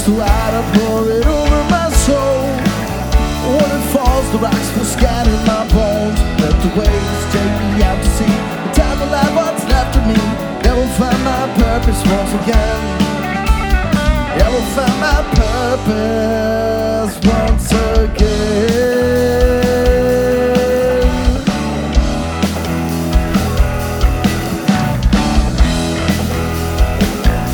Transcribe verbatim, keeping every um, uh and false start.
the water, pour it over my soul. When it falls, the rocks will scatter my bones. Let the waves take me out to sea. The time of life, what's left of me, then will find my purpose once again.